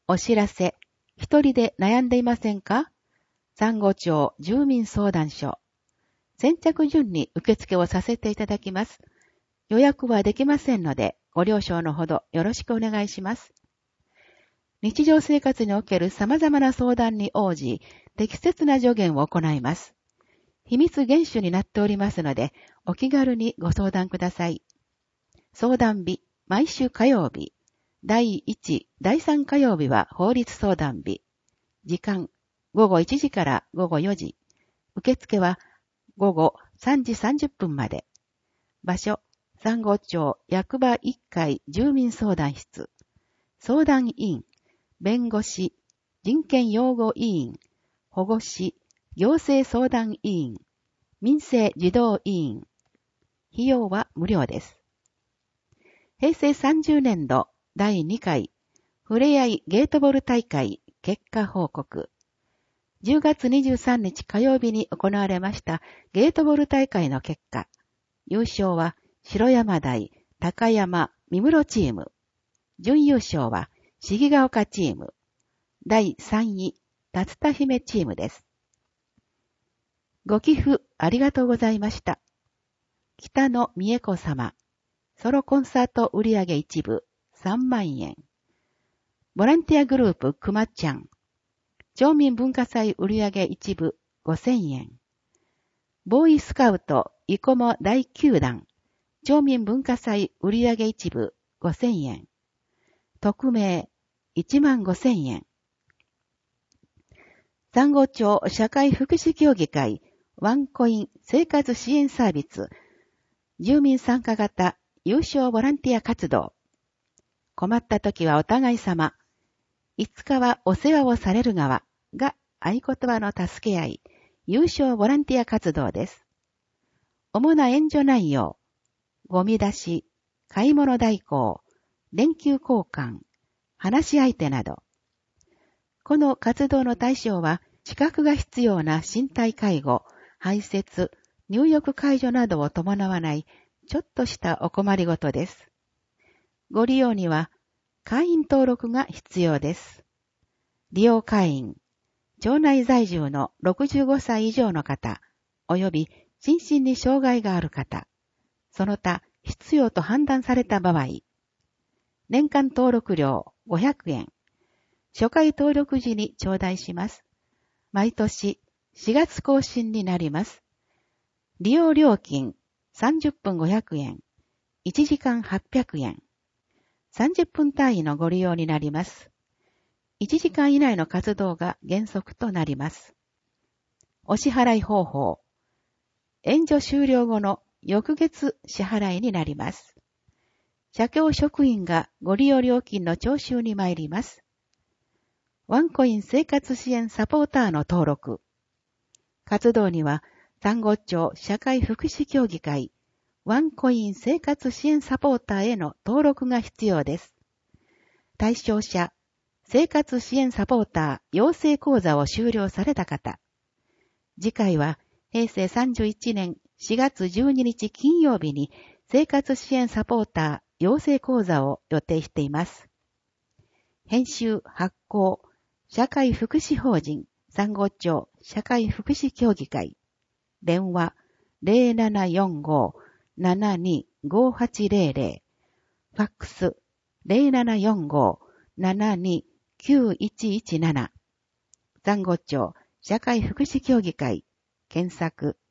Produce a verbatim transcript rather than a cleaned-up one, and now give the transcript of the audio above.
お知らせ。一人で悩んでいませんか？三郷町住民相談所。先着順に受付をさせていただきます。予約はできませんので、ご了承のほどよろしくお願いします。日常生活における様々な相談に応じ、適切な助言を行います。秘密厳守になっておりますので、お気軽にご相談ください。相談日、毎週火曜日。だいいち、だいさん火曜日は法律相談日。時間、ごごいちじからごごよじ。受付はごごさんじさんじゅっぷんまで。場所、三郷町役場いっかい住民相談室。相談委員、弁護士、人権擁護委員、保護士、行政相談委員、民生児童委員。費用は無料です。へいせいさんじゅうねんどだいにかいふれあいゲートボール大会結果報告。じゅうがつにじゅうさんにち火曜日に行われましたゲートボール大会の結果、優勝は白山台、高山、三室チーム。準優勝は重ヶ丘チーム。だいさんい、竜田姫チームです。ご寄付ありがとうございました。北野美恵子様。ソロコンサート売上一部さんまんえん。ボランティアグループくまちゃん。町民文化祭売上一部ごせんえん。ボーイスカウトイコモだいきゅうだん。町民文化祭売上一部ごせんえん。匿名いちまんごせんえん。三郷町社会福祉協議会ワンコイン生活支援サービス住民参加型有償ボランティア活動。困った時はお互い様。いつかはお世話をされる側が合言葉の助け合い、有償ボランティア活動です。主な援助内容、ゴミ出し、買い物代行、電球交換、話し相手など。この活動の対象は、資格が必要な身体介護、排泄、入浴介助などを伴わないちょっとしたお困りごとです。ご利用には会員登録が必要です。利用会員、町内在住のろくじゅうごさい以上の方、及び心身に障害がある方、その他必要と判断された場合、年間登録料ごひゃくえん、初回登録時に頂戴します。毎年しがつ更新になります。利用料金さんじゅっぷんごひゃくえん、いちじかんはっぴゃくえん、さんじゅっぷん単位のご利用になります。いちじかん以内の活動が原則となります。お支払い方法。援助終了後の翌月支払いになります。社協職員がご利用料金の徴収に参ります。ワンコイン生活支援サポーターの登録。活動には、三郷町社会福祉協議会ワンコイン生活支援サポーターへの登録が必要です。対象者、生活支援サポーター養成講座を修了された方。次回はへいせいさんじゅういちねんしがつじゅうににち金曜日に生活支援サポーター養成講座を予定しています。編集発行、社会福祉法人三郷町社会福祉協議会。電話 ゼロななよんご ななに ごはちゼロゼロ。ファックス ゼロななよんご ななに きゅういちいちなな。三郷町社会福祉協議会。検索